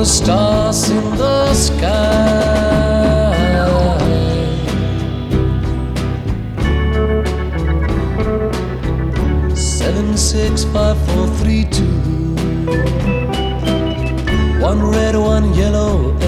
stars in the sky. 7, 6, 5, 4, 3, 2. One red, one yellow,